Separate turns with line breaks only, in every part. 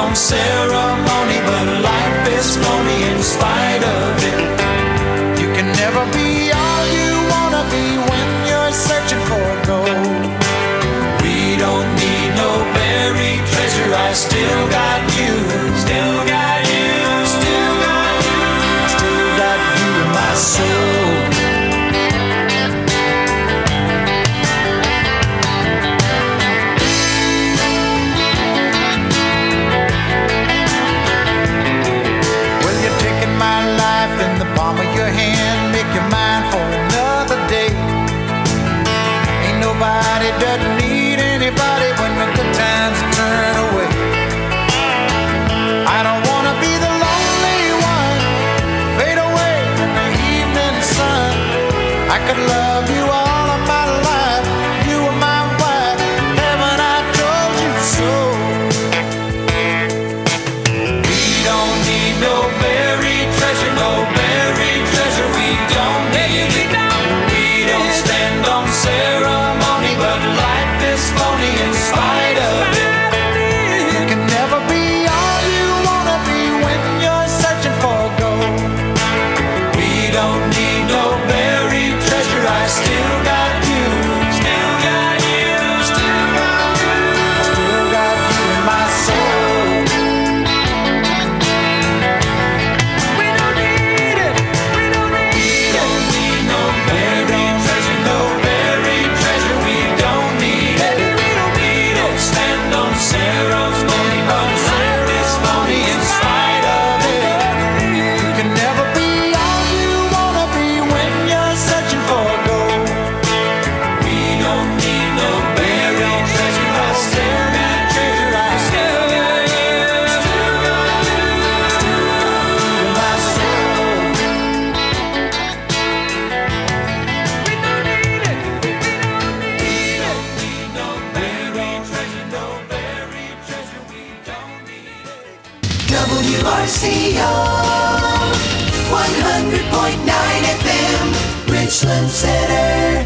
on ceremony, but life is phony in spite of it. You can never be all you wanna be when you're searching for gold. We don't need no buried treasure. I still got you, still got you, still got you, I still got you in my soul. In the palm of your hand, make your mind for another day. Ain't nobody doesn't need anybody when the good times turn away. I don't wanna be the lonely one, fade away in the evening sun. I could love you all of my life, you were my wife, haven't I told you so? We don't need no buried treasure, no buried treasure. We don't need it. We don't stand on ceremony, but life is phony in spite of it. You can never be all you wanna be when you're searching for gold. We don't need no buried treasure. I still got you, still got you, still got you, I still got you in my soul.
WRCO 100.9 FM, Richland Center.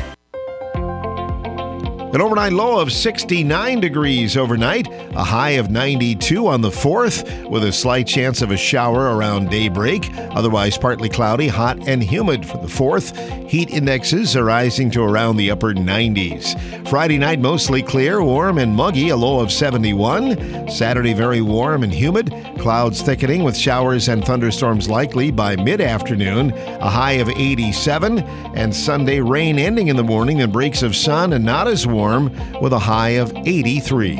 An overnight low of 69 degrees overnight, a high of 92 on the 4th, with a slight chance of a shower around daybreak. Otherwise, partly cloudy, hot and humid for the 4th. Heat indexes are rising to around the upper 90s. Friday night, mostly clear, warm and muggy, a low of 71. Saturday, very warm and humid. Clouds thickening with showers and thunderstorms likely by mid-afternoon, a high of 87. And Sunday, rain ending in the morning and breaks of sun and not as warm, with a high of 83.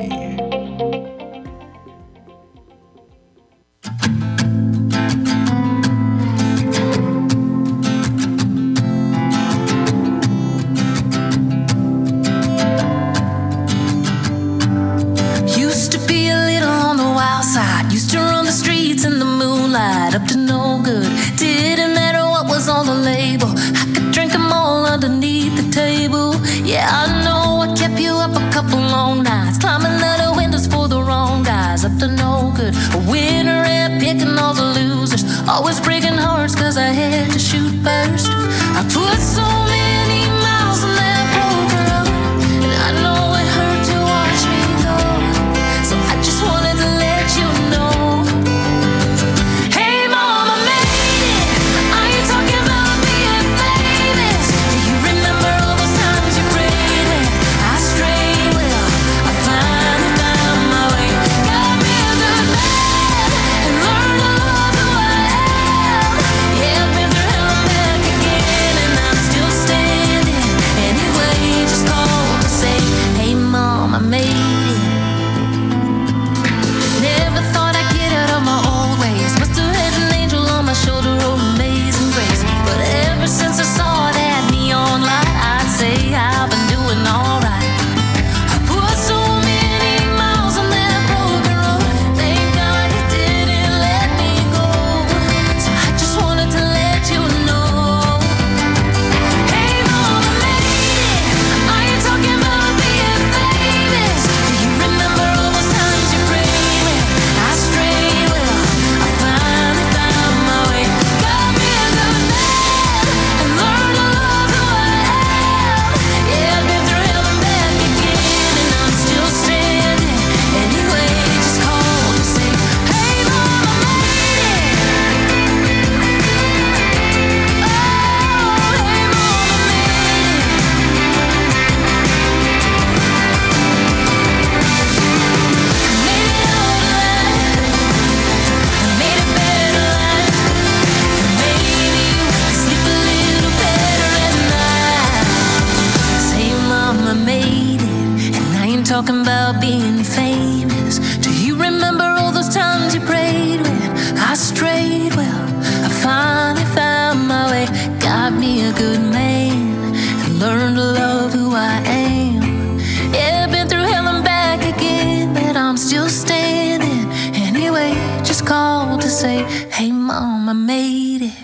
Used to be a little on the wild side, used to run the streets in the moonlight, up to no good. Didn't matter what was on the label, I could drink them all underneath the table. Yeah, I know I kept you up a couple long nights, climbing out of windows for the wrong guys, up to no good. A winner and picking all the losers, always breaking hearts cause I had to shoot first. I put so many miles on that broken road, and I know it hurt to watch me go, so I just wanted to let you know. Hey mom, I made it, I ain't talking about being famous. Do you remember all those times you prayed? talking about being famous. Do you remember all those times you prayed when I strayed? Well, I finally found my way, got me a good man, and learned to love who I am. Yeah, been through hell and back again, but I'm still standing. Anyway, just called to say, hey mom, I made it.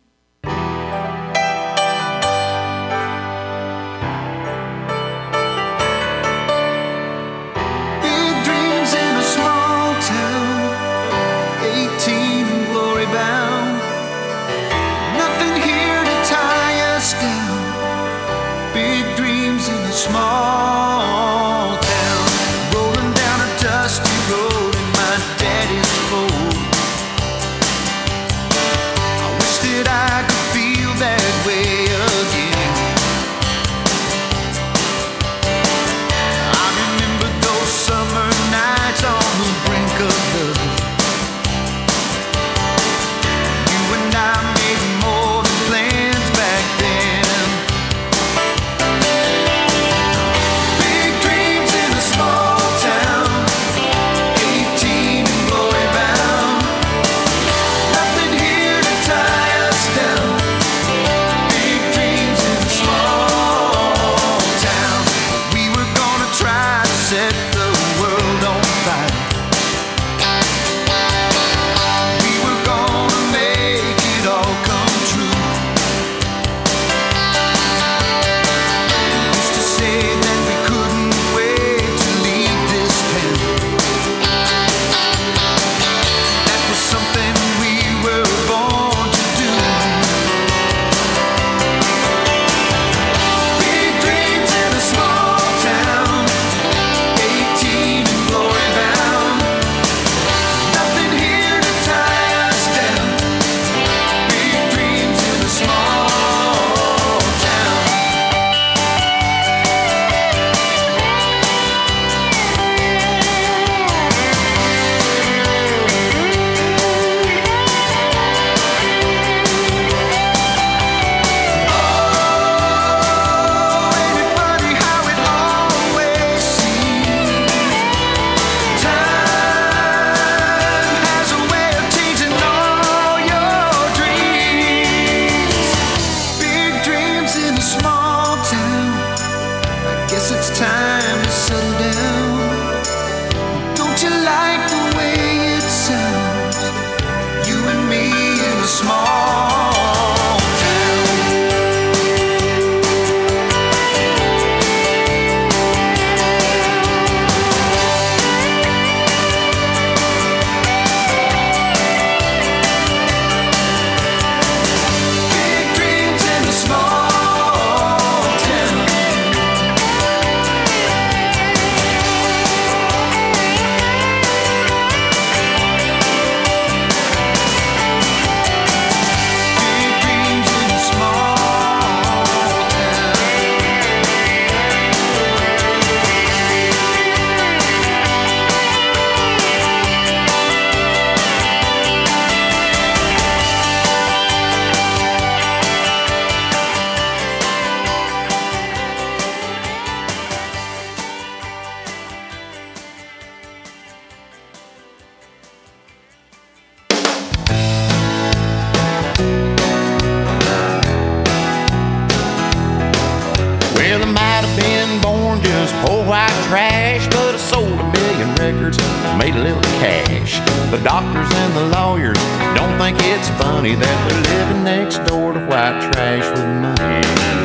Small town, rolling down a dusty road in my daddy's Ford. I wish that I could feel that way again. I remember those summer nights on the brink of love. You and I made more than plans back then.
Made a little cash. The doctors and the lawyers don't think it's funny that we're living next door to white trash with money.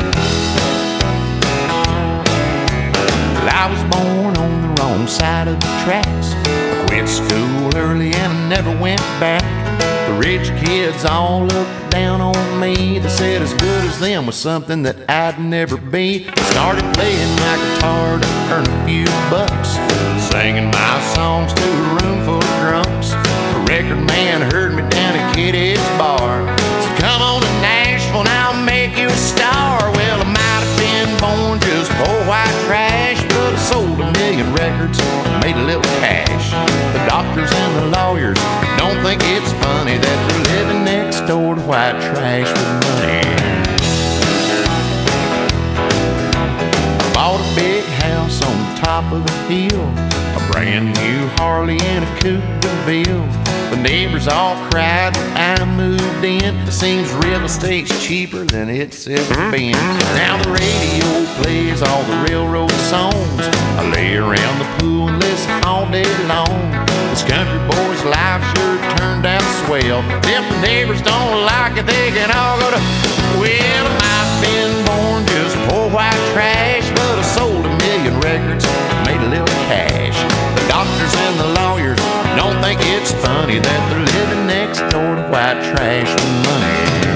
Well, I was born on the wrong side of the tracks. I quit school early and I never went back. The rich kids all looked down on me. They said as good as them was something that I'd never be. I started playing my guitar to earn a few bucks, singing my songs to a room full of drunks. The record man heard me down at Kitty's bar. Said, come on to Nashville and I'll make you a star. Well, I might have been born just poor white trash, but I sold 1 million records and made a little cash. The doctors and the lawyers don't think it's funny that we're living next door to white trash with money. I bought a big house on the top of the hill, a brand new Harley and a coupe de ville. The neighbors all cried that I moved in. It seems real estate's cheaper than it's ever been. Now the radio plays all the railroad songs. I lay around the pool and listen all day long. This country boy's life sure turned out swell. If the neighbors don't like it, they can all go to, well, I've been born just poor white trash, but I sold 1,000,000 records, made a little cash. The doctors and the lawyers don't think it's funny that they're living next door to white trash with money.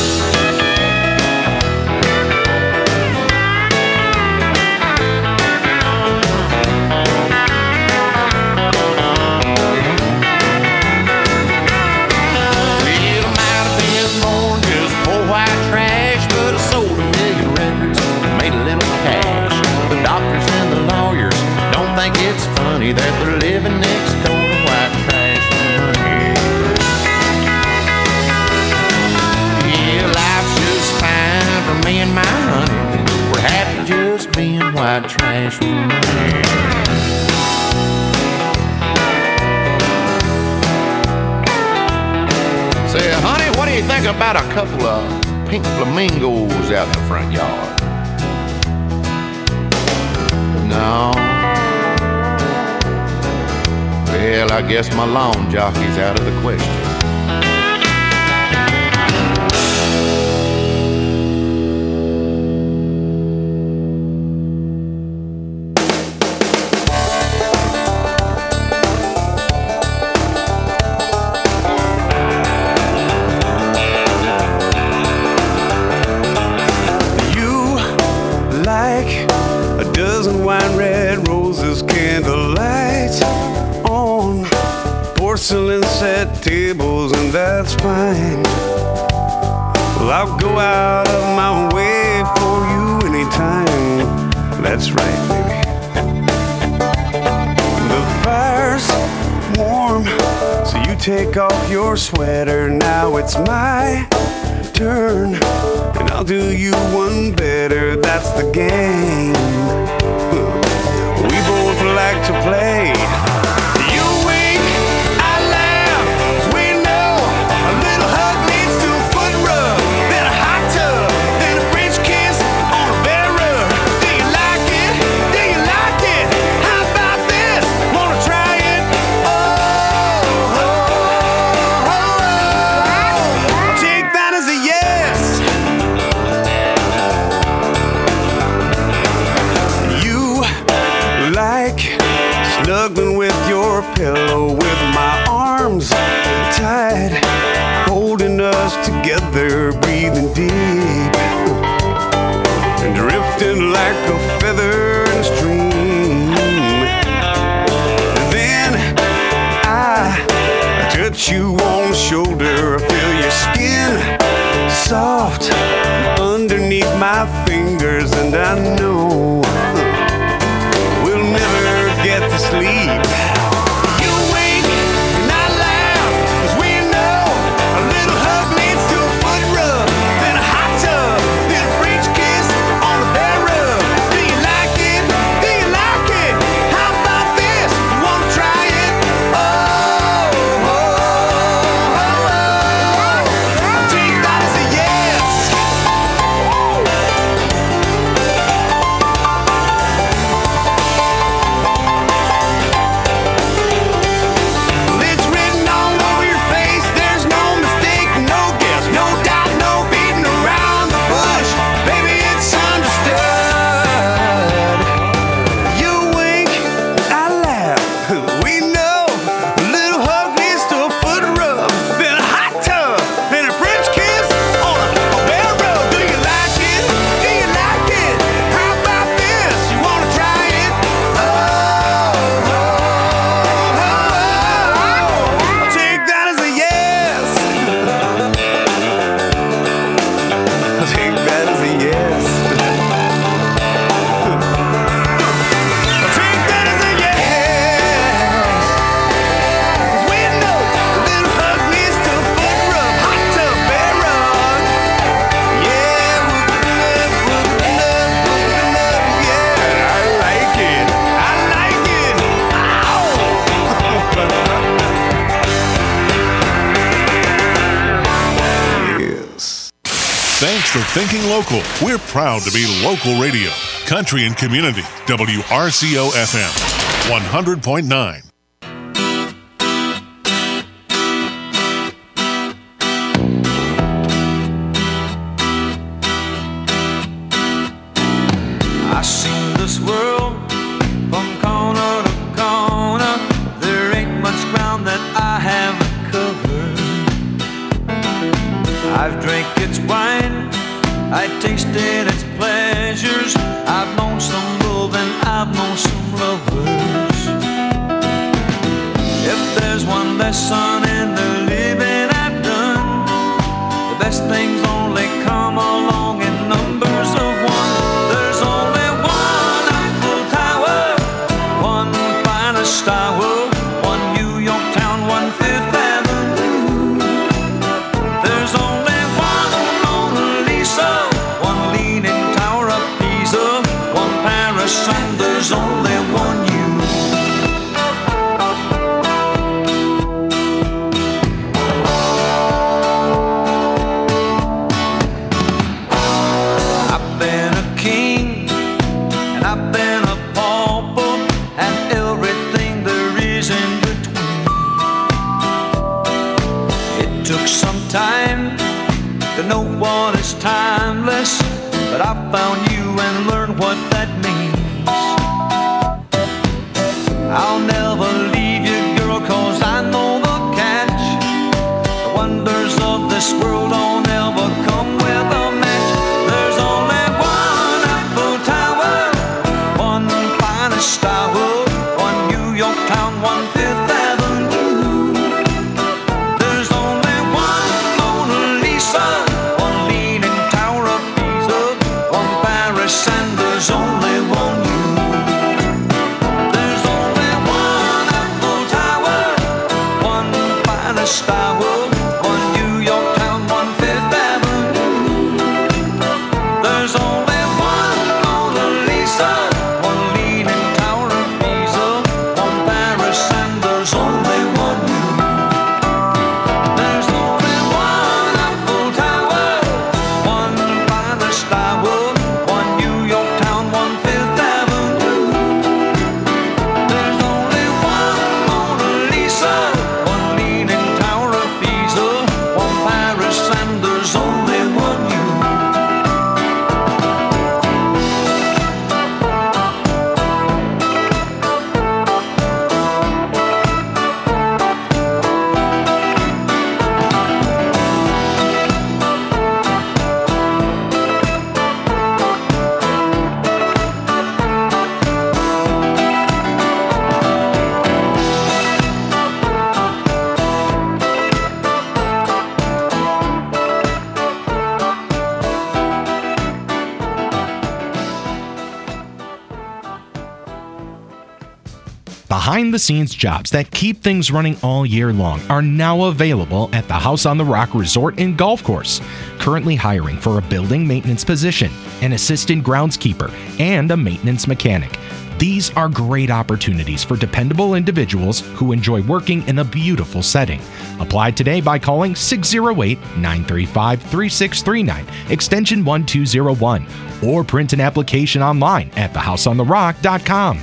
It's funny that they're living next door to white trash for money. Yeah, life's just fine for me and my honey. We're happy just being white trash for money. Say, honey, what do you think about a couple of pink flamingos out in the front yard? No. Well, I guess my lawn jockey's out of the question.
You like a dozen wine red roses, candlelight on porcelain set tables, and that's fine. Well, I'll go out of my way for you anytime. That's right, baby. The fire's warm, so you take off your sweater. Now it's my turn, and I'll do you one better. That's the game we both like to play. You wink, I laugh, 'cause we know a little hug leads to a foot rub, then a hot tub, then a French kiss on a bear rug. Do you like it? Do you like it? How about this? Wanna try it? Oh, I'll take that as a yes. You like snuggling with your pillow, with my arms tight, holding us together, breathing deep, and drifting like a feather in a stream. And then I touch you on the shoulder, feel your skin soft underneath my fingers, and I know we'll never get to sleep. You wink and I laugh, 'cause we know a little hug leads to a foot rub, then a hot tub, then a French kiss on the bear rug. Do you like it? Do you like it? How about this? You wanna try it? I'll take that as a yes.
for thinking local. We're proud to be local radio. Country and Community. WRCO FM 100.9.
I've seen this world from corner to corner. There ain't much ground that I haven't covered. I've drank its wine, I tasted its pleasures. I've known some love and I've known some lovers. If there's one lesson in the living I've done, the best things only come along in numbers of one. There's only one Eiffel Tower, one finest tower, one New York town, one Fifth Avenue. There's only one Mona Lisa, one leaning tower of Pisa, one Paris, and there's only one you. I've been a king, and I've been a pauper, and everything there is in between. It took some time to know what is timeless, but I found you and learned what that means. I'll never leave you, girl, 'cause I know the catch. The wonders of this world don't ever come with a match. There's only one Eiffel Tower, one finest tower, one New York town, one Fifth Avenue. There's only one Mona Lisa, one leaning tower of Pisa, one Paris, and there's only one you. There's only one Eiffel Tower, one finest tower, one New York town, one Fifth Avenue. There's only one Mona Lisa, one leaning tower of Pisa, one Paris, and there's only one you. There's only one Eiffel Tower, one finest tower, one New York town, one Fifth Avenue. There's only one Mona Lisa, one leaning tower of Pisa, one Paris, and there's only one you.
Behind-the-scenes jobs that keep things running all year long are now available at the House on the Rock Resort and Golf Course. Currently hiring for a building maintenance position, an assistant groundskeeper, and a maintenance mechanic. These are great opportunities for dependable individuals who enjoy working in a beautiful setting. Apply today by calling 608-935-3639, extension 1201, or print an application online at thehouseontherock.com.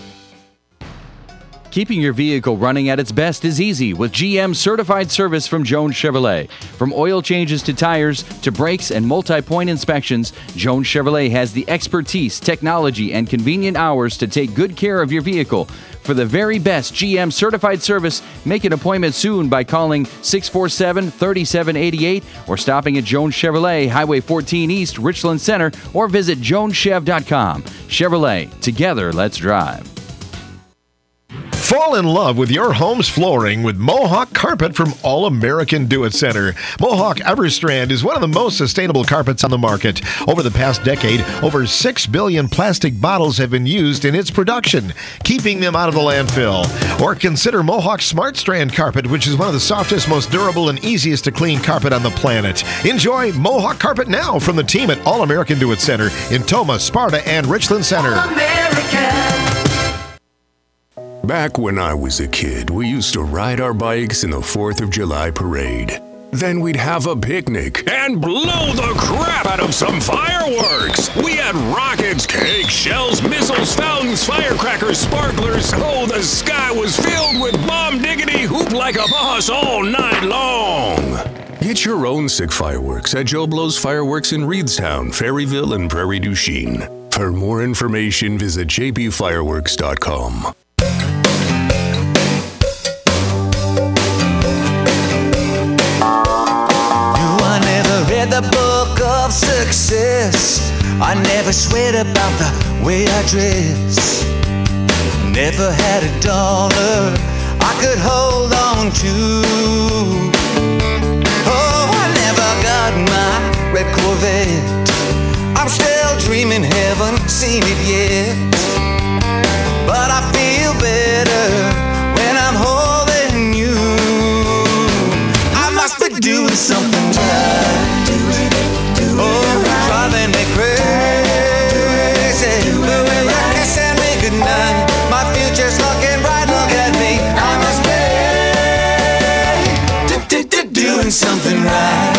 Keeping your vehicle running at its best is easy with GM certified service from Jones Chevrolet. From oil changes to tires to brakes and multi-point inspections, Jones Chevrolet has the expertise, technology, and convenient hours to take good care of your vehicle. For the very best GM certified service, make an appointment soon by calling 647-3788 or stopping at Jones Chevrolet, Highway 14 East, Richland Center, or visit joneschev.com. Chevrolet, together let's drive.
Fall in love with your home's flooring with Mohawk Carpet from All American Do-It Center. Mohawk Everstrand is one of the most sustainable carpets on the market. Over the past decade, over 6 billion plastic bottles have been used in its production, keeping them out of the landfill. Or consider Mohawk Smart Strand Carpet, which is one of the softest, most durable, and easiest to clean carpet on the planet. Enjoy Mohawk Carpet now from the team at All American Do-It Center in Tomah, Sparta, and Richland Center.
Back when I was a kid, we used to ride our bikes in the 4th of July parade. Then we'd have a picnic and blow the crap out of some fireworks. We had rockets, cakes, shells, missiles, fountains, firecrackers, sparklers. Oh, the sky was filled with bomb diggity hoop like a boss all night long. Get your own sick fireworks at Joe Blow's Fireworks in Reedstown, Ferryville, and Prairie du Chien. For more information, visit jpfireworks.com.
The book of success. I never sweat about the way I dress. Never had a dollar I could hold on to. Oh, I never got my red Corvette. I'm still dreaming, haven't seen it yet. But I feel better when I'm holding you. I must be doing something right. Driving me crazy. The way I kiss and me goodnight. My future's looking bright. Look at me. I must be doing something right.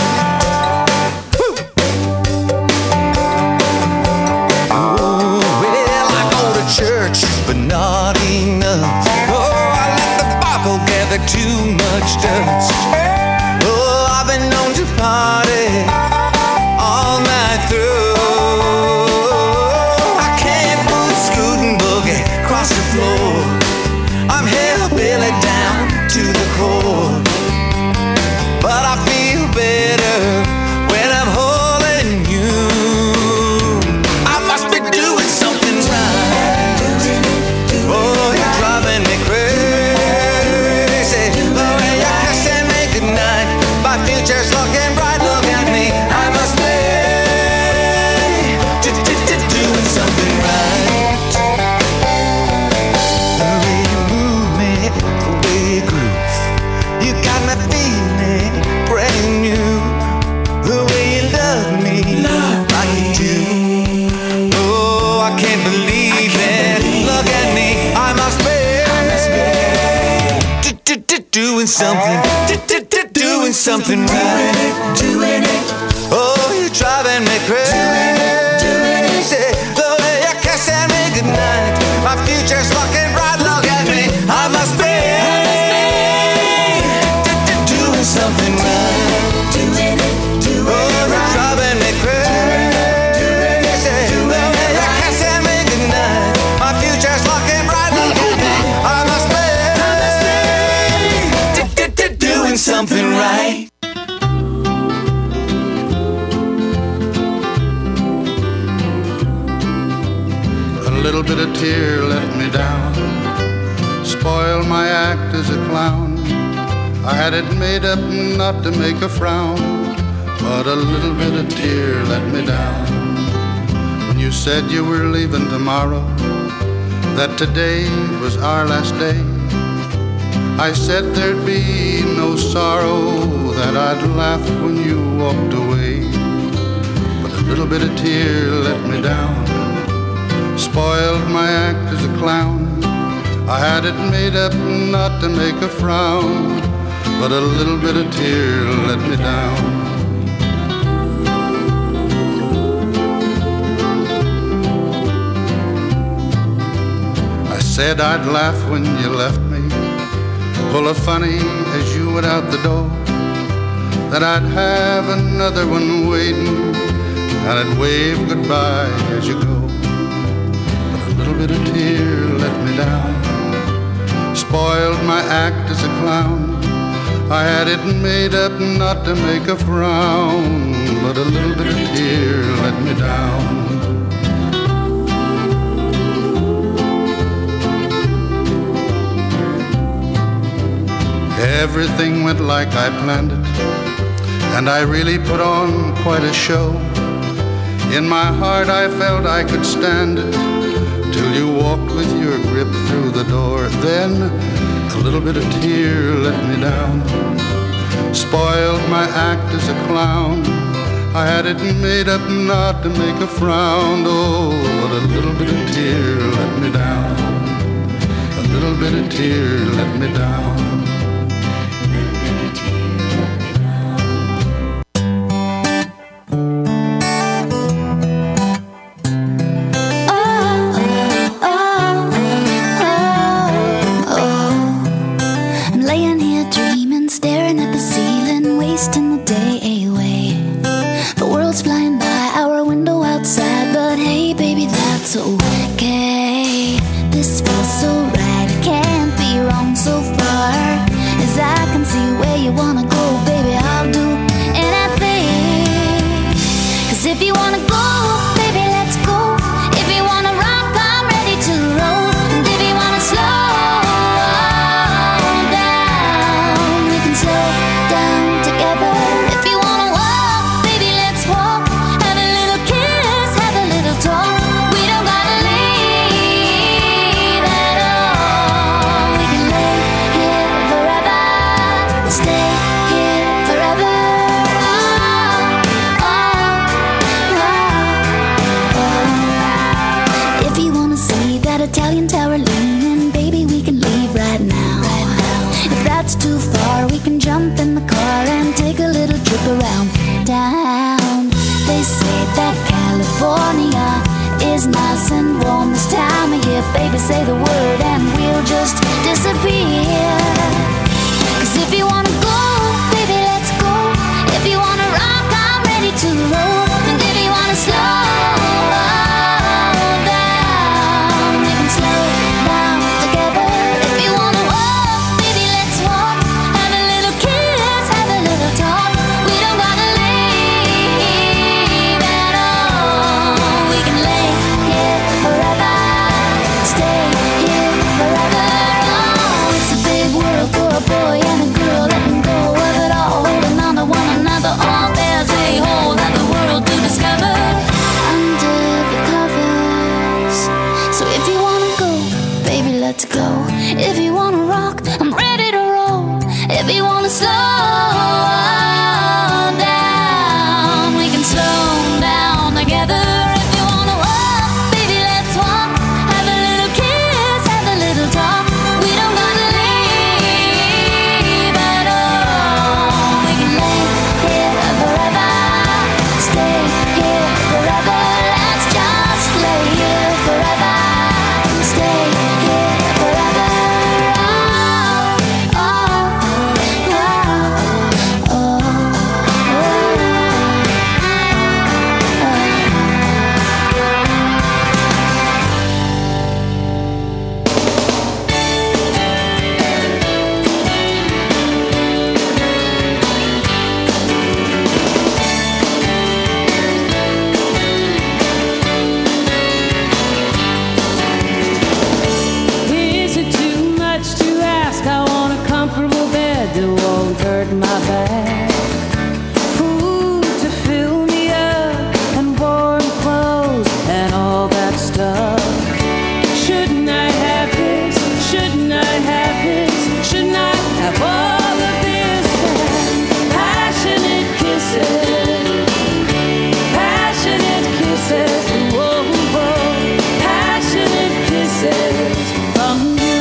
Oh, well, I go to church, but not enough. Oh, I let the Bible gather too much dust. Oh, I've been known to party all night through. I can't move, scoot and boogie across the floor. I'm hillbilly down to the core. But I feel better when I'm holding you. I must be doing something right. Oh, you're driving me crazy. The way you kiss and make goodnight. My future's looking bright. Look at me. I must be doing something right. The way you move me, the way you groove, you got me feeling brand new. The way you love me like you do. Oh, I can't believe it. Look at me, I must be doing something, doing something right. Doing it. Oh, you're driving me crazy. The way you kiss and me goodnight. My future's looking bright. Look at me, I must be doing something right. Doing it. Oh, you're driving me crazy. The way you kiss and me goodnight. My future's looking bright. Look at me, I must be doing something right.
A little bit of tear let me down, spoiled my act as a clown. I had it made up not to make a frown, but a little bit of tear let me down. When you said you were leaving tomorrow, that today was our last day, I said there'd be no sorrow, that I'd laugh when you walked away. But a little bit of tear let me down, spoiled my act as a clown. I had it made up not to make a frown, but a little bit of tear let me down. I said I'd laugh when you left me, pull a funny as you went out the door, that I'd have another one waiting, and I'd wave goodbye as you go. But a little bit of tear let me down, spoiled my act as a clown. I had it made up not to make a frown, but a little bit of tear let me down. Everything went like I planned it, and I really put on quite a show. In my heart I felt I could stand it, till you walked with your grip through the door. Then a little bit of tear let me down, spoiled my act as a clown. I had it made up not to make a frown. Oh, but a little bit of tear let me down, a little bit of tear let me down.
wrong so far. As I can see where you wanna go, baby, I'll do anything. 'Cause if you wanna go, baby, let's go. If you wanna rock, I'm ready to roll. And if you wanna slow down, we can slow down together. If you wanna walk, baby, let's walk. Have a little kiss, have a little talk. We don't gotta leave at all. We can lay here forever, stay here forever. If you wanna see that Italian tower leaning, baby, we can leave right now. If that's too far, we can jump in the car and take a little trip around town. They say that California is nice and warm this time of year. Baby, say the word and we'll just disappear. 'Cause if you wanna go, baby, let's go. If you wanna rock, I'm ready to roll. And if you wanna slow down, we can slow down together. If you wanna walk, baby, let's walk. Have a little kiss, have a little talk. We don't gotta leave at all. We can lay here forever, stay here forever. Oh, it's a big world for a boy and a girl. Letting go of it all, holding on to one another. All there's a whole other world to discover under the covers. So if you wanna go, baby, let's go. If you wanna rock, I'm ready to roll. If you wanna slow down, we can slow down together. If you wanna walk, baby, let's walk. Have a little kiss, have a little talk. We don't gotta leave at all. We can lay here forever, stay here forever. Let's just lay here forever, stay here forever. Oh, oh, oh, oh,
Is it too much to ask? I want a comfortable bed that won't hurt my back. Food to fill me up and warm clothes and all that stuff. Shouldn't I have this? Shouldn't I have this? Shouldn't I have all of this? Passionate kisses, passionate kisses, whoa, whoa, passionate kisses from you.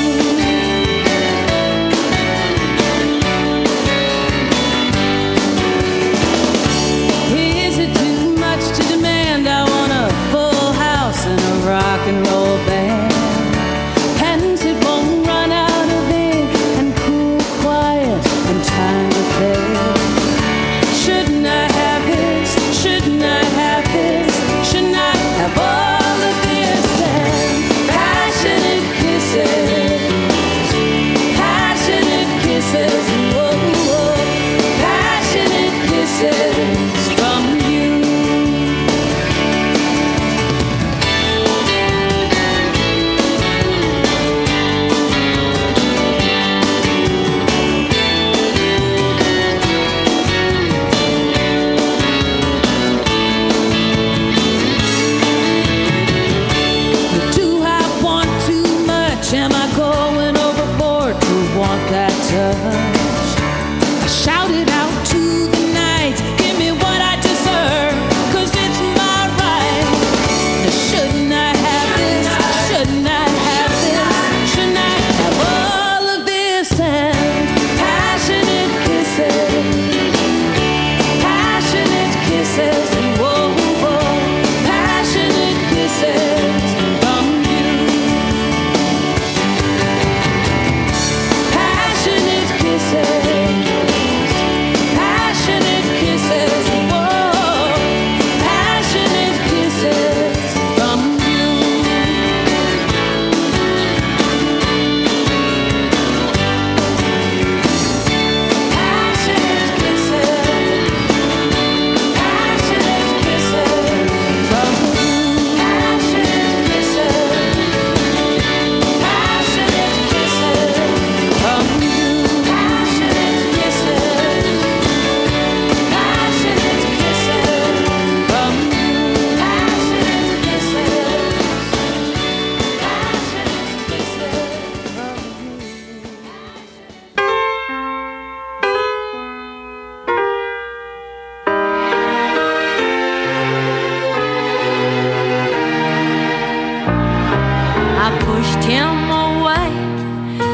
Is it too much to demand? I want a full house and a rock and roll band. Pens it won't run out of ink and cool, quiet and time to play. Shouldn't I have this? Shouldn't I have this? Shouldn't I have all of this? And passionate kisses, passionate kisses, whoa, whoa, passionate kisses from you. Do I want too much? Am I going overboard to want that touch? I shout it out to the night, give me what I deserve, 'cause it's my right. Now, shouldn't I have this? Shouldn't I have this? Shouldn't I have all of this? And passionate kisses, passionate kisses, whoa, whoa, passionate kisses from you.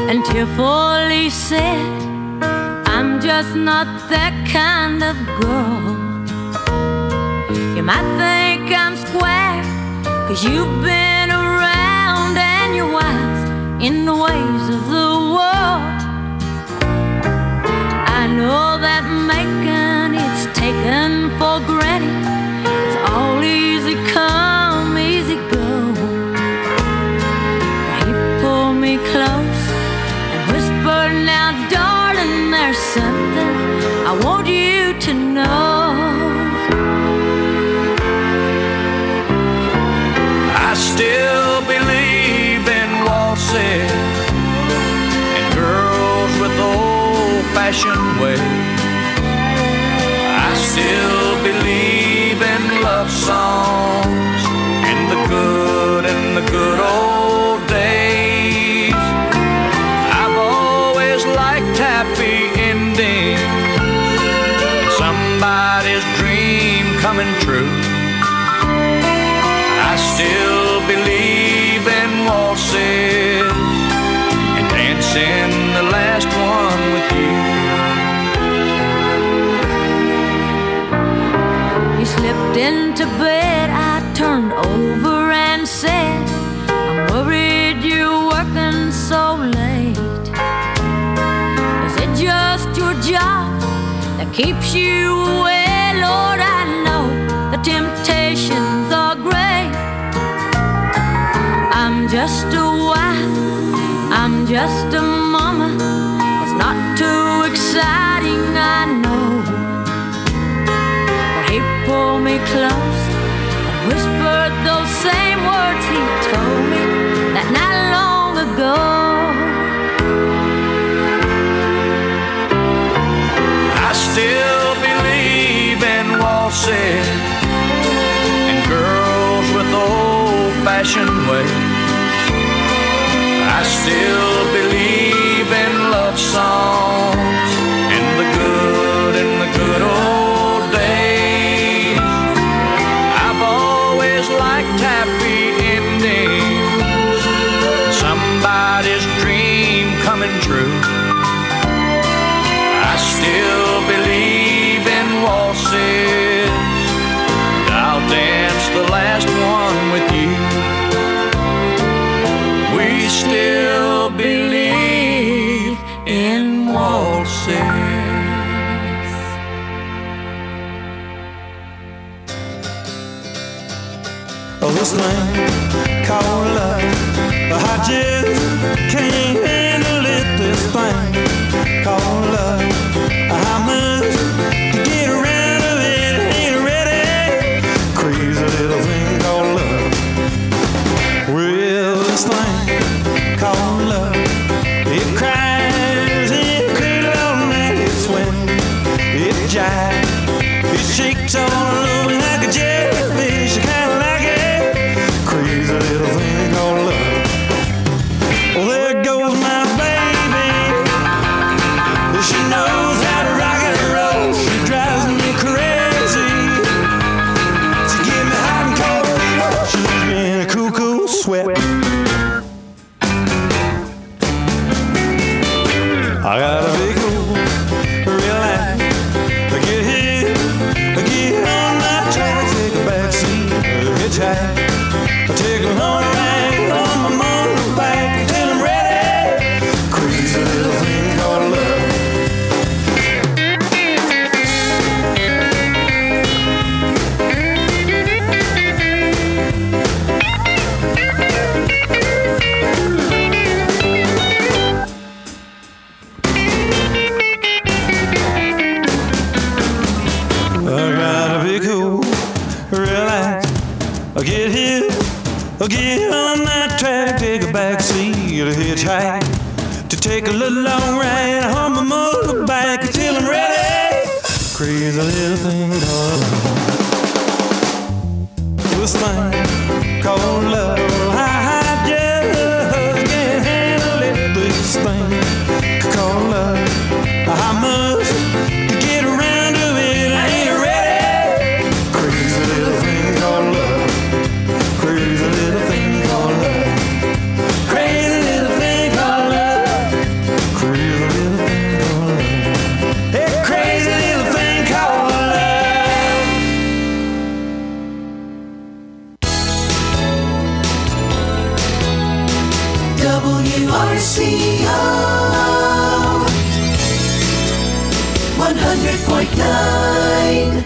and tearfully said, I'm just not that kind of girl. You might think I'm square, 'cause you've been around and you're wise in the ways of the world. I know that making it's taken for granted. It's all easy come, easy go. He pulled me close and whispered, now darling, there's something I want you to know.
I still believe in waltzing and girls with old-fashioned ways. I still believe in love songs and the good old days. I've always liked happy endings and somebody's dream coming true. I still believe in waltzes and dancing the last one with you.
He slipped into bed, I turned over and said, I'm worried you're working so late. Is it just your job that keeps you away? Lord, I know the temptations are great. I'm just a wife, I'm just a mama. It's not too exciting, I know. But he pulled me close and whispered those same words he told me that not long ago.
I still believe in waltzing and girls with old-fashioned ways. I still believe in love songs and the good old days. I've always liked happy endings, somebody's dream coming true. I still believe in waltzes, and I'll dance the last one with you. We still believe in waltzes.
Oh, this thing called love, I just can't handle it. This thing called love, I must get around of it, ain't ready. Crazy little thing called love. Well, this thing called love, it cries and cradles all night. It swings, it jives, it shakes all over like a jellyfish. I kinda like it. Crazy little thing called love. Well, there goes my baby. She knows how to rock and roll. She drives me crazy. She gives me hot and cold fever. She leaves me in a cool, cool sweat. I gotta be cool, relax. I get here, I get on my track, take a back seat, hitchhike. I take a long ride on my motorbike until I'm ready. Crazy little thing called love. I'll get on that track, take a back seat, a hitchhike, to take a little long ride on my motorbike until I'm ready. Crazy little thing called love. This thing called love. I just can't handle it. This thing called love. I must get around to it. I ain't ready. Crazy little thing called love. Crazy little thing called love. Crazy little thing called love.
100.9.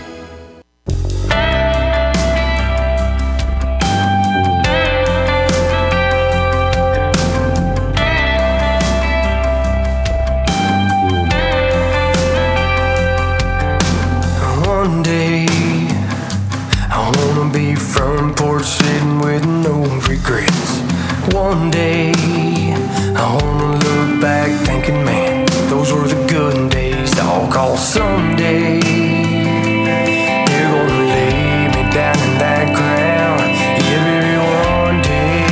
One day I wanna be front porch sitting with no regrets. One day I wanna look back thinking, man, those were the good days. I'll call someday they're gonna lay me down in that ground. Yeah, baby, one day.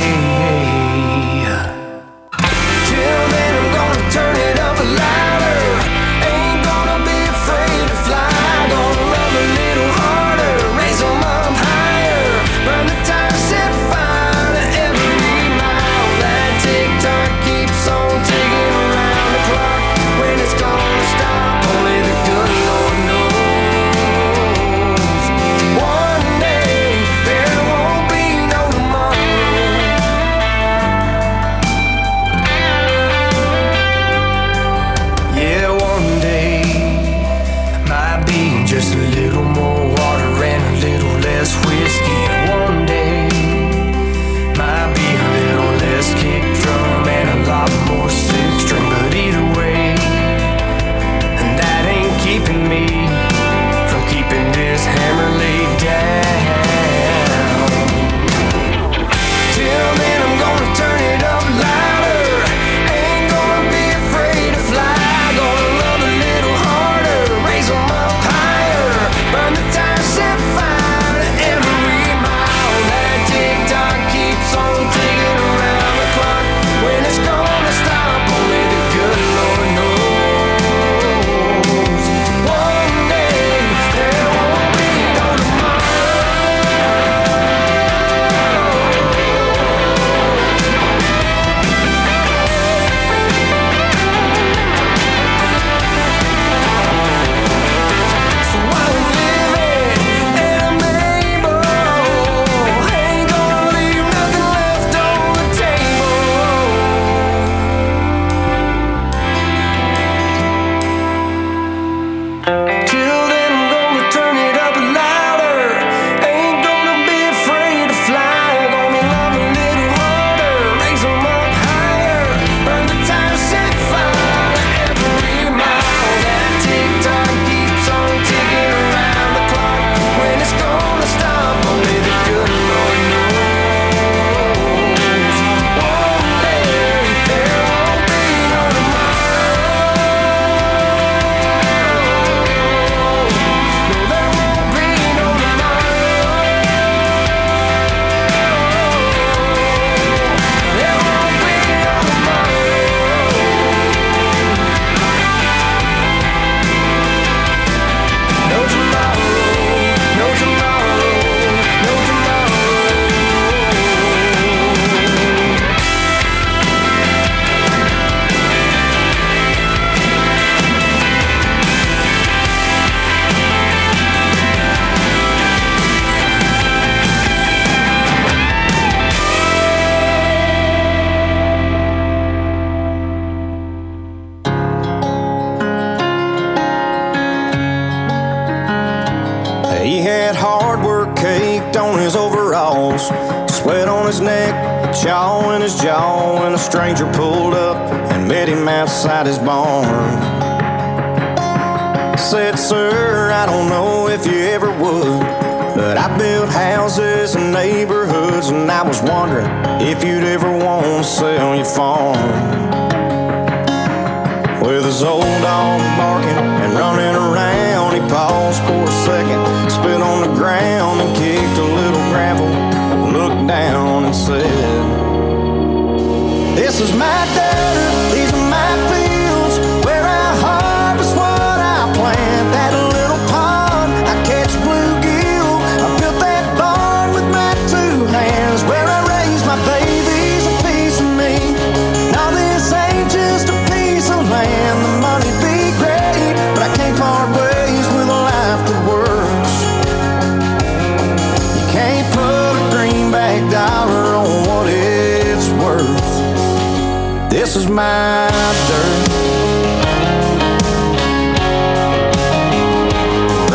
Till then I'm gonna turn it up louder. Ain't gonna be afraid to fly. Gonna love a little harder, raise 'em up higher. Burn the time, set fire to every mile. That tick-tock keeps on ticking around the clock. When it's gonna stop, only the good Lord knows. One day, there won't be no tomorrow. Yeah, one day might be just a little more water and a little less whiskey. One day might be a little less kick drum and a lot more six string. But either way, and that ain't keeping me from keeping this hammer laid down. Till then I'm gonna turn it up louder. Ain't gonna be afraid to fly. Gonna love a little harder, raise 'em up higher. Burn the time, set fire to every mile. That tick-tock keeps on ticking around the clock. When it's gonna stop, only the good Lord knows. One day, there won't be no So I'm living and I'm able. Ain't gonna leave nothing left on the table. Till then I'm gonna turn it up louder. Ain't gonna be afraid to fly. Gonna love a little harder, raise 'em up higher. Burn the time, set fire to every mile. That tick-tock keeps on ticking around the clock. When it's gonna stop, only the good Lord knows. One day, there won't be no
He had hard work caked on his overalls, sweat on his neck, a chaw in his jaw, when a stranger pulled up and met him outside his barn. Said, sir, I don't know if you ever would, but I built houses and neighborhoods, and I was wondering if you'd ever want to sell your farm. With his old dog barking and running around, he paused for a second, spit on the ground and kicked a little gravel, looked down and said, this is my dirt, these are my fields, where I harvest what I plant. That little pond, I catch bluegill, I built that barn with my two hands, where I raise my babies, a piece of me. Now this ain't just a piece of land, the money be great, but I can't part ways with a life that works. You can't put a greenback dollar on what it's worth. This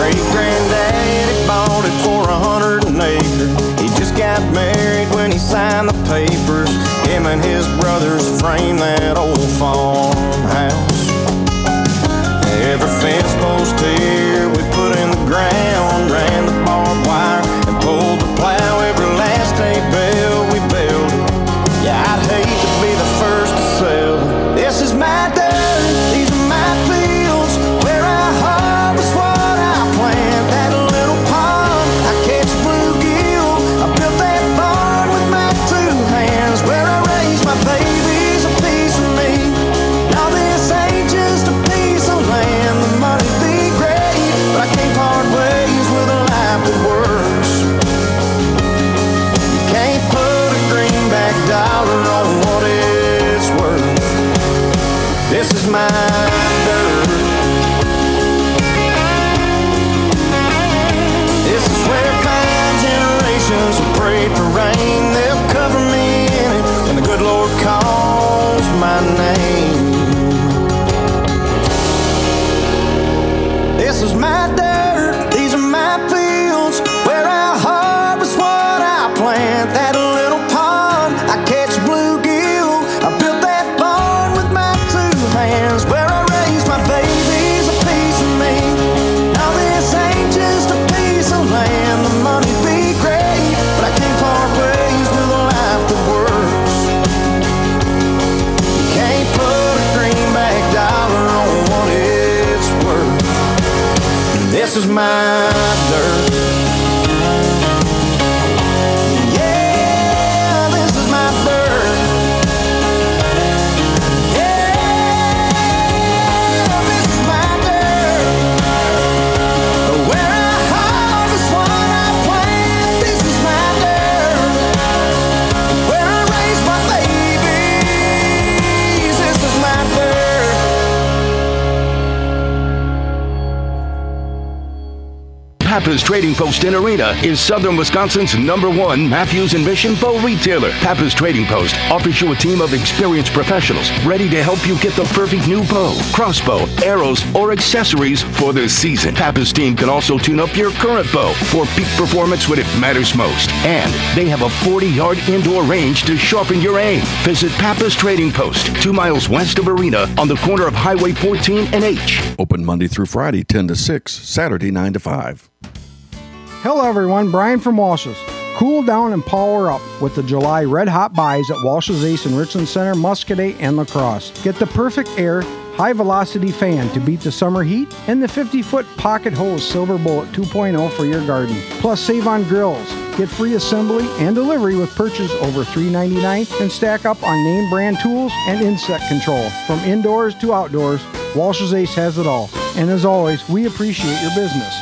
Great-granddaddy bought it for 100 an acre. He just got married when he signed the papers. Him and his brothers framed that old farmhouse. Every fence post here we put in the ground, ran the barbed wire and pulled the plow. Every last hay bale we built. Yeah, I'd hate to be the first to sell. This is my dirt, these are my fields, where I harvest what I plant. That little pond, I catch bluegill. I built that barn with my 2 hands, where I raise my babies, a piece of me. Now this ain't just a piece of land. The money be great, but I can't part ways with a life that works. You can't put a greenback dollar on what it's worth. This is my dirt. This is where 5 generations have prayed for rain. They'll cover me in it when the good Lord calls my name. This is my dirt, these are my fields, where I harvest what I plant. That little pond, I catch bluegill. I built that barn with my 2 hands, where I raise my babies, a piece of me. Now this ain't just a piece of land. The money be great, but I can't part ways with a life that works. You can't put a greenback dollar on what it's worth. This is my dirt. Yeah, this is my dirt. Yeah, this is my dirt. Where I harvest what I plant. This is my dirt. Where I raise my babies. This is my dirt.
Pappas Trading Post in Arena is Southern Wisconsin's #1 Matthews and Mission bow retailer. Pappas Trading Post offers you a team of experienced professionals ready to help you get the perfect new bow, crossbow, arrows, or accessories for the season. Pappas team can also tune up your current bow for peak performance when it matters most. And they have a 40-yard indoor range to sharpen your aim. Visit Pappas Trading Post, 2 miles west of Arena on the corner of Highway 14 and H.
Open Monday through Friday, 10 to 6, Saturday, 9 to 5.
Hello everyone, Brian from Walsh's. Cool down and power up with the July Red Hot buys at Walsh's Ace in Richland Center, Muscadet, and La Crosse. Get the perfect air, high-velocity fan to beat the summer heat and the 50-foot pocket hose Silver Bullet 2.0 for your garden. Plus, save on grills. Get free assembly and delivery with purchase over $3.99 and stack up on name brand tools and insect control. From indoors to outdoors, Walsh's Ace has it all. And as always, we appreciate your business.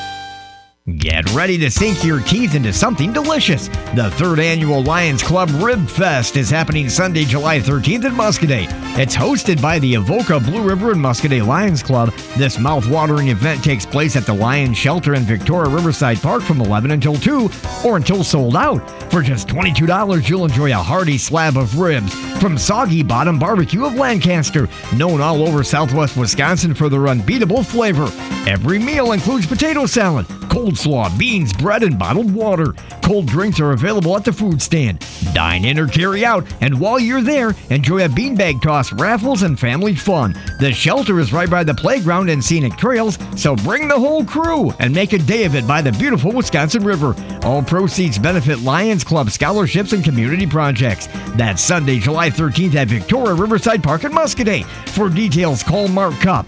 Get ready to sink your teeth into something delicious. The 3rd annual Lions Club Rib Fest is happening Sunday, July 13th in Muscadet. It's hosted by the Avoca Blue River and Muscadet Lions Club. This mouth-watering event takes place at the Lions Shelter in Victoria Riverside Park from 11 until 2 or until sold out. For just $22, you'll enjoy a hearty slab of ribs from Soggy Bottom Barbecue of Lancaster, known all over southwest Wisconsin for their unbeatable flavor. Every meal includes potato salad, coleslaw, beans, bread, and bottled water. Cold drinks are available at the food stand. Dine in or carry out, and while you're there, enjoy a beanbag toss, raffles, and family fun. The shelter is right by the playground and scenic trails, so bring the whole crew and make a day of it by the beautiful Wisconsin River. All proceeds benefit Lions Club scholarships and community projects. That's Sunday, July 13th at Victoria Riverside Park in Muscadet. For details, call Mark Cup,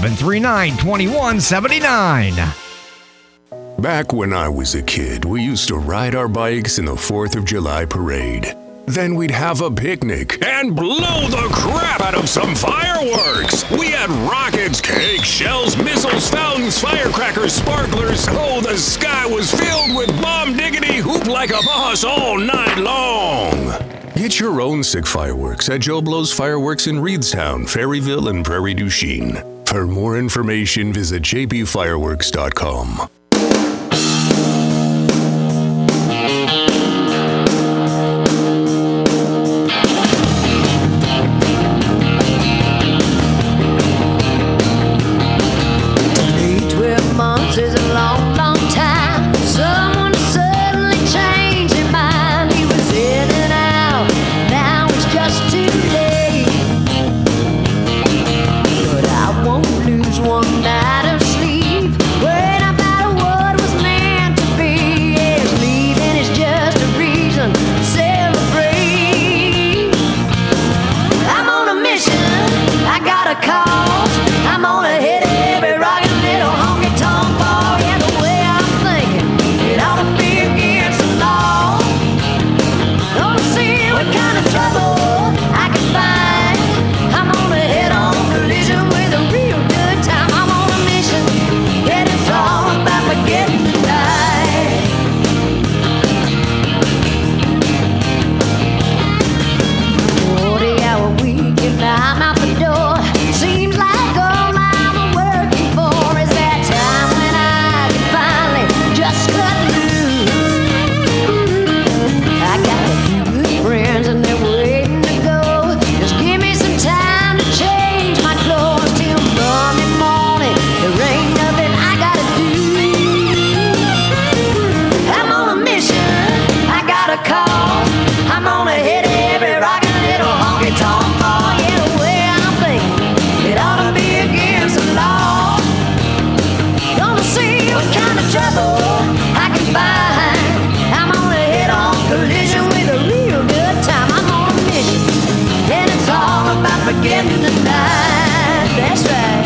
739-2179.
Back when I was a kid, we used to ride our bikes in the 4th of July parade. Then we'd have a picnic and blow the crap out of some fireworks. We had rockets, cakes, shells, missiles, fountains, firecrackers, sparklers. Oh, the sky was filled with bomb diggity hoop like a boss all night long. Get your own sick fireworks at Joe Blow's Fireworks in Reedstown, Ferryville, and Prairie du Chien. For more information, visit jbfireworks.com.
Is a long a cause. I'm gonna hit every rockin' little honky tonk bar. Yeah, the way I'm thinking, it ought to be against the law. Gonna see what kind of trouble I can find. I'm gonna head on collision with a real good time. I'm on a mission, yeah, it's all about forgetting the night. 40-hour week and I'm out the door. Seems like all I'm working for is that time when I can finally just cut loose. I got a few good friends and they're waiting to go. Just give me some time to change my clothes till Monday morning. There ain't nothing I gotta do. I'm on a mission, I got a cause. I'm gonna hit every rockin' little honky tonk bar. Yeah, the way I'm thinking, it ought to be against the law. Gonna see what kind of trouble I can find. I'm gonna hit on collision with a real good time. I'm on a mission, and it's all about forgetting the night. That's right.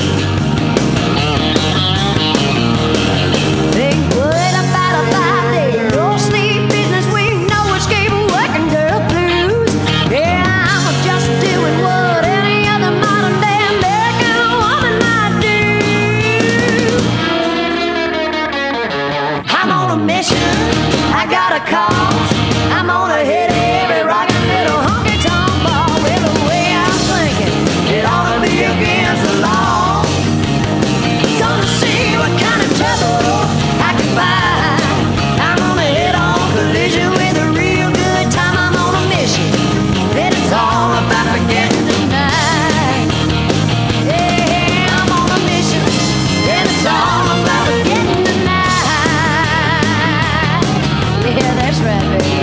Ain't worried about a 5-day no sleep business. We know escape working girl blues. Yeah, I'm just doing what any other modern day American woman might do. I'm on a mission, I got a cause. I'm gonna hit every rockin' little honky tonk bar. Well, the way I'm thinking, it ought to be against the law. Gonna see what kind of trouble I can find. I'm gonna hit on collision with a real good time. I'm on a mission, and it's all about forgetting the night. Yeah, I'm on a mission, and it's all about forgetting the night. Yeah, that's right, baby.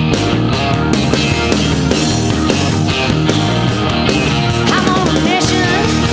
I'm on a mission.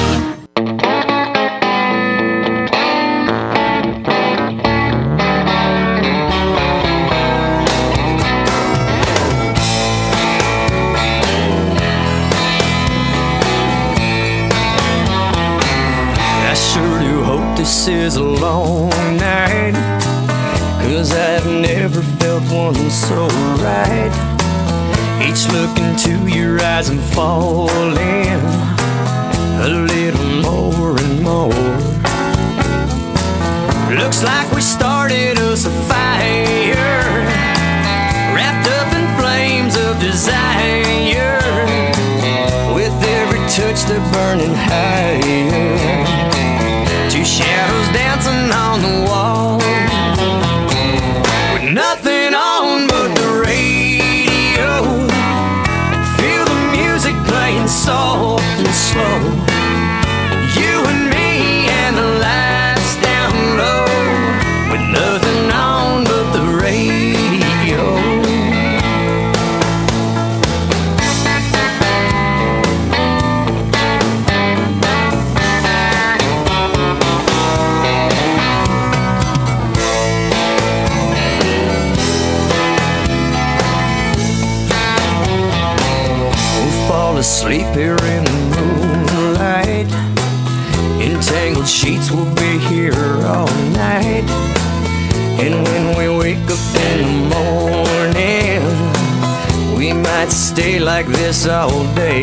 I sure do hope this is a long night, 'cause I've never felt one so right. Each look into your eyes I'm falling a little more and more. Looks like we started us a fire, wrapped up in flames of desire. With every touch they're burning higher. Two shadows dancing on the wall, with nothing on but the radio. Feel the music playing soft and slow. You and me and the lights down low, with nothing on but the radio. Asleep here in the moonlight. Entangled sheets will be here all night. And when we wake up in the morning, we might stay like this all day.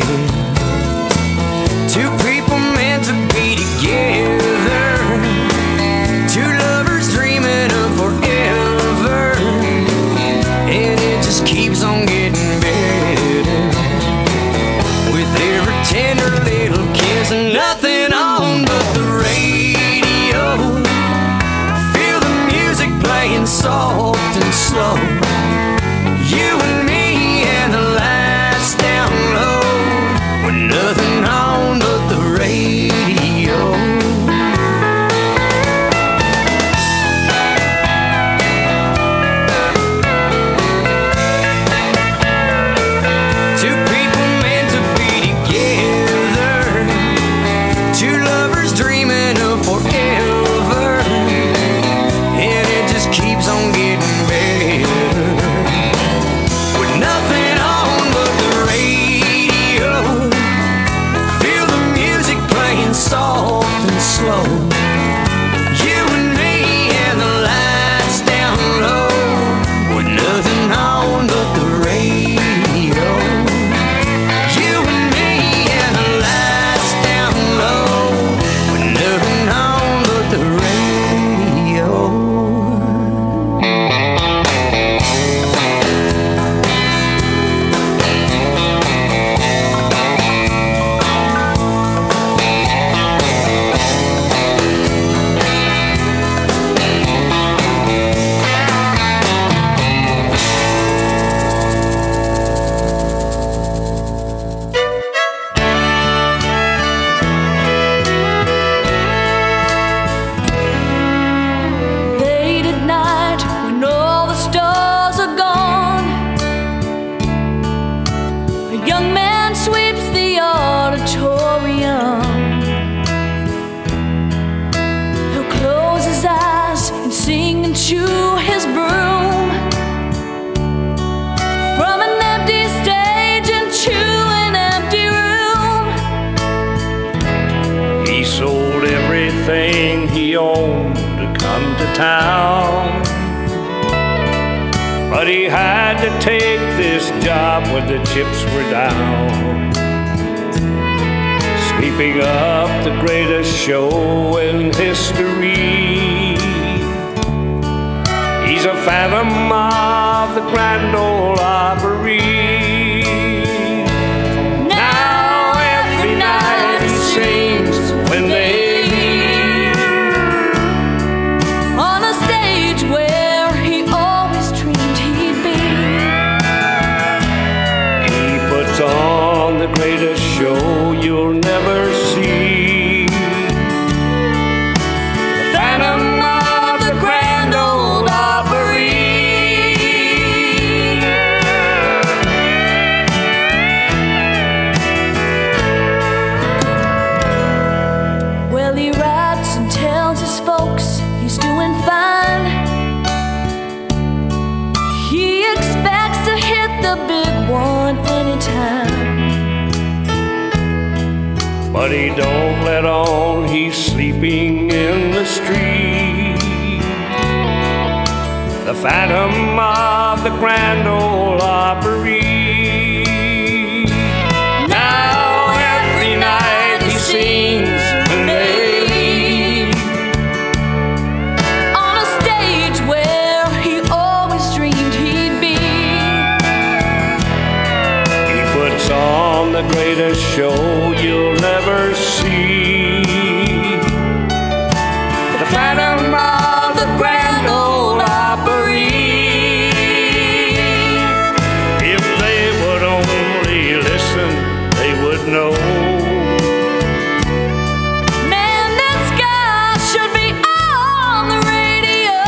Two people meant to be together, two lovers dreaming of forever. And it just keeps on getting better, with every tender little kiss and nothing on but the radio. Feel the music playing soft and slow. You and me and the lights down low, with nothing on but the radio. Two people meant to be together, two lovers dreaming of forever. And it just keeps on getting better,
everything he owned to come to town. But he had to take this job when the chips were down, sweeping up the greatest show in history. He's a phantom of the Grand Ole Opry. Now every night he sings when they meet
on a stage where he always dreamed he'd be.
He puts on the greatest show you'll never see. The Phantom of the Grand Ole Opry.
Well, he writes and tells his folks he's doing fine. He expects to hit the big one anytime.
But he don't let on he's sleeping in the street. The Phantom of the Grand Ole Opry. Now every night he sings when they leave
on a stage where he always dreamed he'd be.
He puts on the greatest show you'll never see. The Phantom of the Grand Ole Opry. If they would only listen, they would know.
Man, this guy should be on the radio.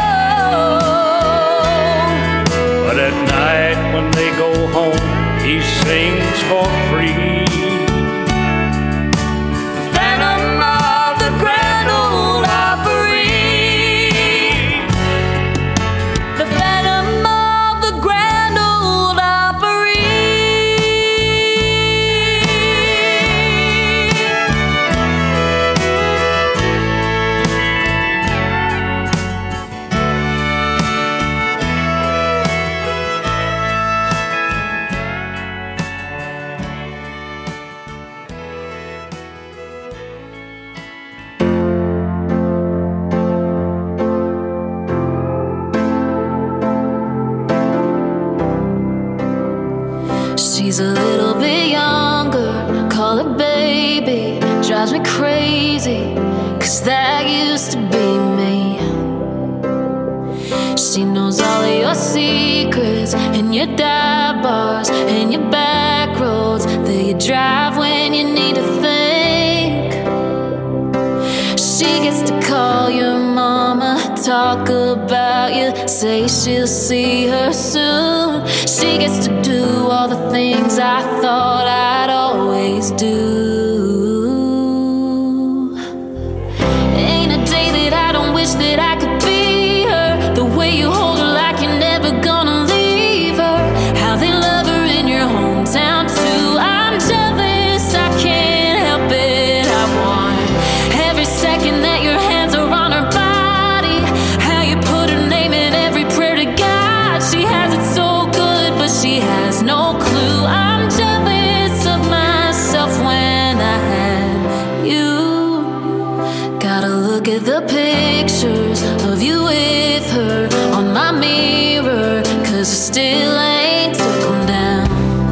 But at night when they go home, he sings for free. Phantom of the Grand Ole Opry.
The Phantom of the Grand Ole Opry. She's a little bit younger, call her baby. Drives me crazy, 'cause that used to be me. She knows all of your secrets, and your dive bars, and your back roads that you drive when you need to think. She gets to call your mama, talk about you, say she'll see her soon. She gets to do all the things I thought I'd always do. Ain't a day that I don't wish that I could be her. The way you hold her like you're never gonna leave her. How they love her in your hometown too. I'm jealous, I can't help it. I want every second that your hands are on her body. How you put her name in every prayer to God. She has it so good, but she has no clue. I'm jealous of myself when I had you. Gotta look at the pictures of you with her on my mirror, 'cause I still ain't took them down.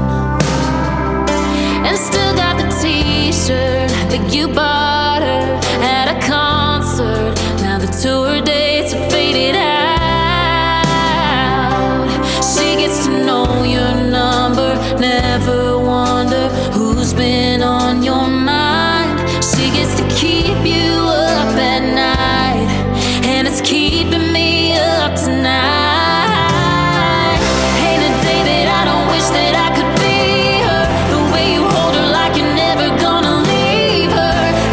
And still got the t-shirt that you bought her at a concert. Now the tour dates are faded out. She gets to know your number, never wonder who's been on your mind. She gets to keep you up at night, and it's keeping me up tonight. Ain't a day that I don't wish that I could be her. The way you hold her like you're never gonna leave her.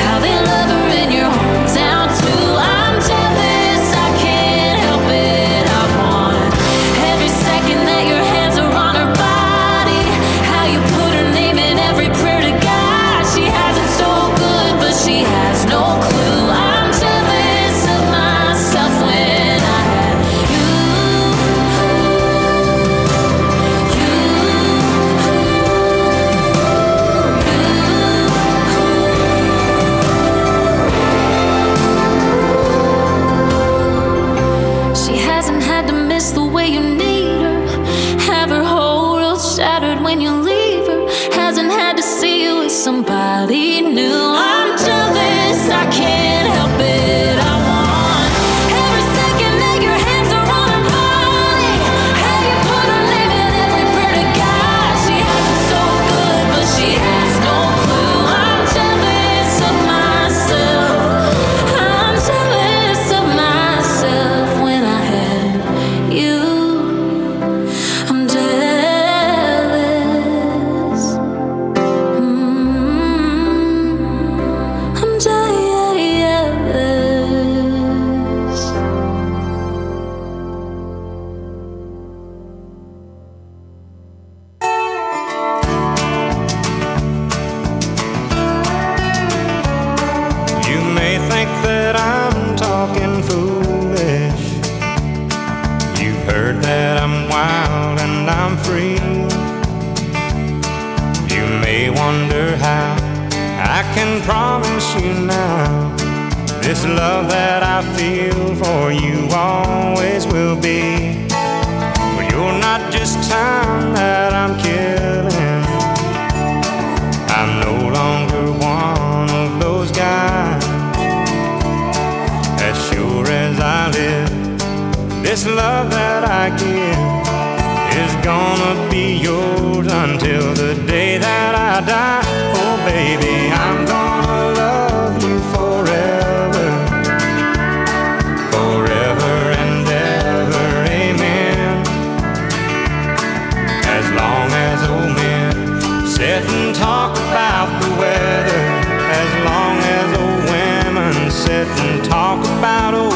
free. You may wonder how I can promise you now this love that I feel for you always will be. But you're not just time that I'm killing. I'm no longer one of those guys. As sure as I live, this love that I give is gonna be yours until the day that I die. Oh baby, I'm gonna love you forever, forever and ever, amen. As long as old men sit and talk about the weather, as long as old women sit and talk about old